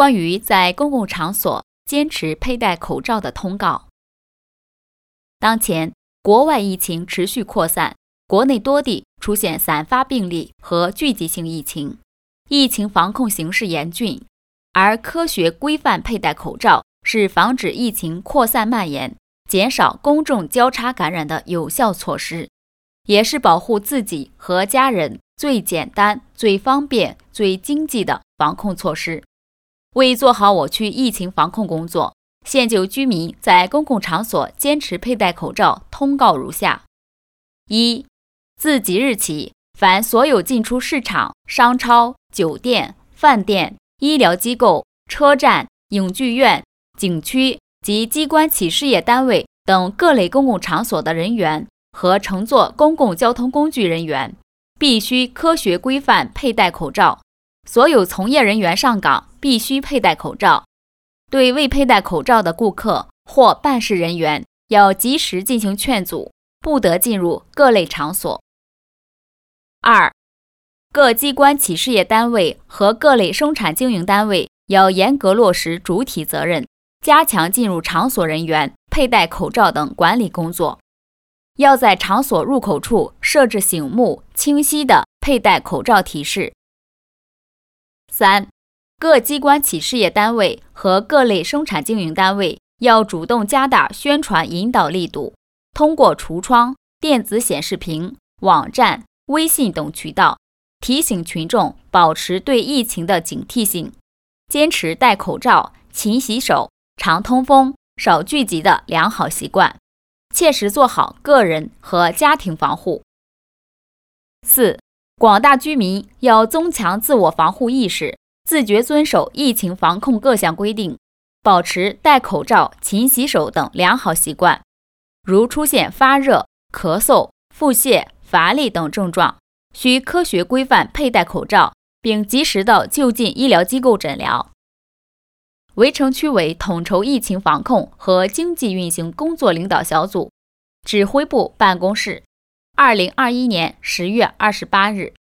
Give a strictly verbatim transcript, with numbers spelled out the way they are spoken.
关于在公共场所坚持佩戴口罩的通告。当前，国外疫情持续扩散，国内多地出现散发病例和聚集性疫情，疫情防控形势严峻，而科学规范佩戴口罩是防止疫情扩散蔓延、减少公众交叉感染的有效措施，也是保护自己和家人最简单、最方便、最经济的防控措施。为做好我区疫情防控工作，现就居民在公共场所坚持佩戴口罩通告如下：一、自即日起，凡所有进出市场、商超、酒店、饭店、医疗机构、车站、影剧院、景区及机关企事业单位等各类公共场所的人员和乘坐公共交通工具人员，必须科学规范佩戴口罩。所有从业人员上岗必须佩戴口罩。对未佩戴口罩的顾客或办事人员，要及时进行劝阻，不得进入各类场所。二、各机关企事业单位和各类生产经营单位要严格落实主体责任，加强进入场所人员佩戴口罩等管理工作。要在场所入口处设置醒目、清晰的佩戴口罩提示。三、各机关企事业单位和各类生产经营单位要主动加大宣传引导力度，通过橱窗、电子显示屏、网站、微信等渠道，提醒群众保持对疫情的警惕性，坚持戴口罩、勤洗手、常通风、少聚集的良好习惯，切实做好个人和家庭防护。四、广大居民要增强自我防护意识，自觉遵守疫情防控各项规定，保持戴口罩、勤洗手等良好习惯。如出现发热、咳嗽、腹泻、乏力等症状，需科学规范佩戴口罩，并及时到就近医疗机构诊疗。围城区委统筹疫情防控和经济运行工作领导小组，指挥部办公室，二零二一年十月二十八日。